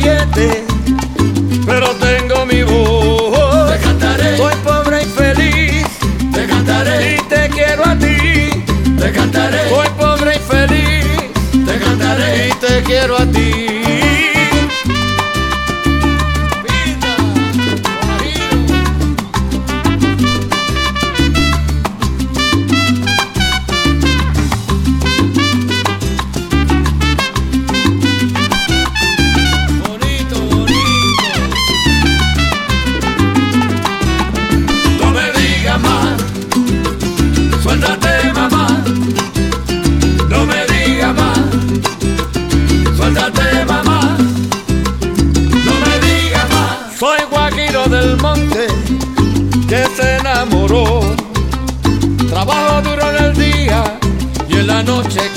billete, pero tengo mi voz. Te cantaré, Soy pobre y feliz, te cantaré, y te quiero a ti. te cantaré, Soy pobre y feliz, te cantaré. y te quiero a ti. Suéltate, mamá, no me digas más. Suéltate, mamá, no me digas más. Soy guajiro del monte que se enamoró. Trabajo duro en el día y en la noche